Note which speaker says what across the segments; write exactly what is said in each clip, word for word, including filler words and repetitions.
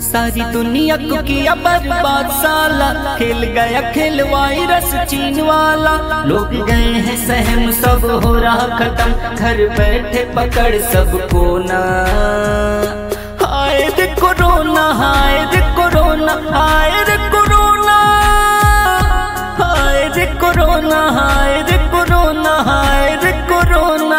Speaker 1: सारी दुनिया को किया बर्बाद साला, खेल गया खेल वायरस चीन वाला। लोग गए हैं सहम, सब हो रहा खत्म, घर बैठे पकड़ सबको ना। हाय रे कोरोना, हाय रे कोरोना, हाय रे कोरोना, हाय रे कोरोना, हाय रे कोरोना, हाय रे कोरोना।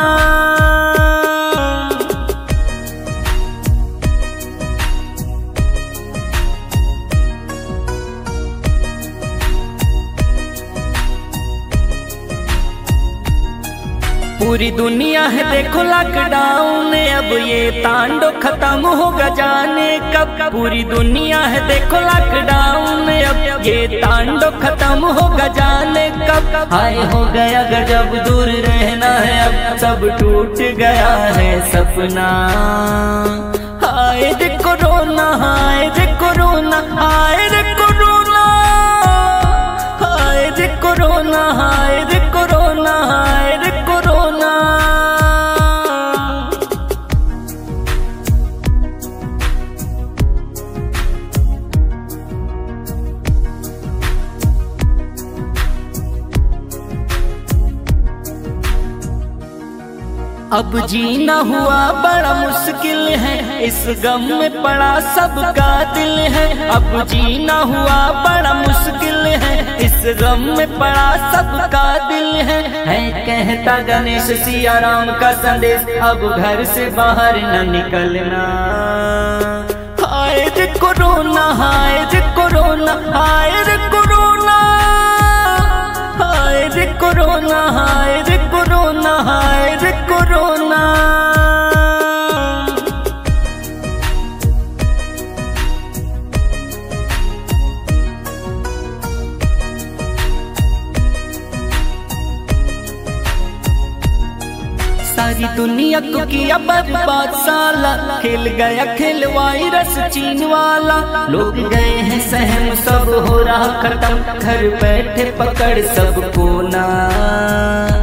Speaker 1: पूरी दुनिया है देखो लॉकडाउन, अब ये तांडव खत्म होगा जाने कब। पूरी दुनिया है देखो लॉकडाउन, अब ये तांडव खत्म होगा जाने कब। हाय हो गया गजब, दूर रहना है अब, सब टूट गया है सपना। हाय रे कोरोना, हाय रे कोरोना, हाय रे कोरोना, हाय रे कोरोना, हाय रे कोरोना, हाय रे कोरोना। अब जीना हुआ बड़ा मुश्किल है, इस गम में पड़ा सबका दिल है। अब जीना हुआ बड़ा मुश्किल है, इस गम में पड़ा सबका दिल है। है कहता गणेश सिया राम का संदेश, अब घर से बाहर न निकलना। हाय रे कोरोना, हाय रे कोरोना, हाय रे कोरोना, हाय रे कोरोना, हाय रे कोरोना, हाय रे कोरोना। सारी दुनिया को किया बर्बाद साला, खेल गया खेल वायरस चीन वाला। लोग गए हैं सहम, सब हो रहा खत्म, घर बैठे पकड़ सबको ना।